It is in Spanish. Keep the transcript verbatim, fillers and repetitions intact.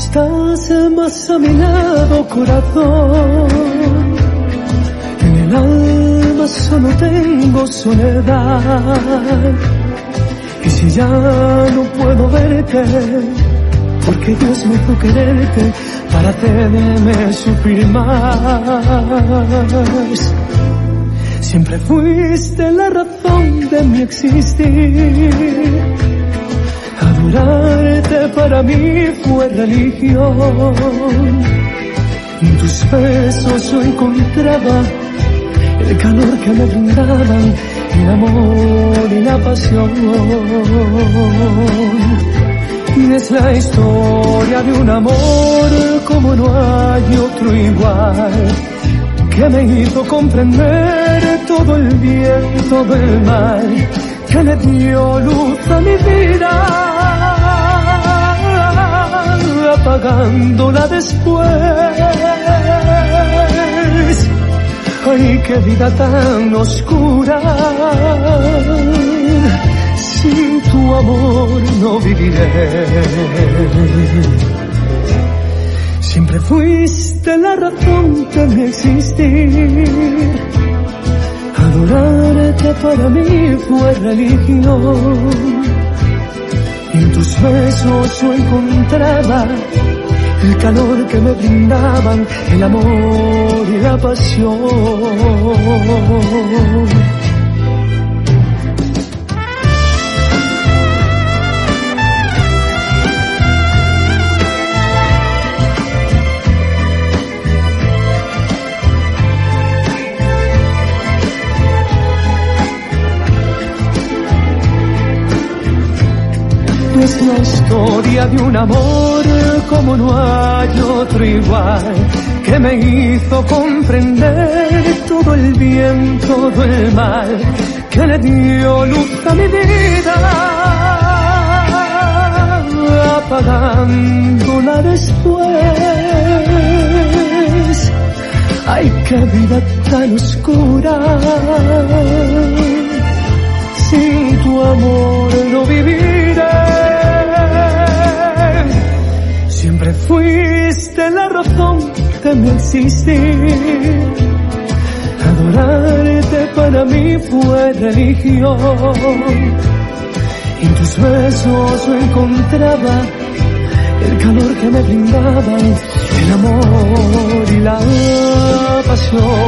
estás más a mi lado, corazón. En el alma solo tengo soledad. Y si ya no puedo verte, porque Dios me hizo quererte para hacerme sufrir más. Siempre fuiste la razón de mi existir. Adorarte para mí fue religión. En tus besos yo encontraba el calor que me brindaban, el amor y la pasión. Es la historia de un amor como no hay otro igual, que me hizo comprender todo el bien, todo el mal, que le dio luz a mi vida, apagándola después. Ay, qué vida tan oscura, sin tu amor no viviré. Siempre fuiste la razón de mi existir. Adorarte para mí fue religión. En tus besos yo encontraba el calor que me brindaban, el amor y la pasión. Es la historia de un amor como no hay otro igual, que me hizo comprender todo el bien, todo el mal, que le dio luz a mi vida, apagándola después. Ay, qué vida tan oscura, sin tu amor no viviré. Siempre fuiste la razón de mi existir. Adorarte para mí fue religión. En tus besos yo encontraba el calor que me brindaban, el amor y la pasión.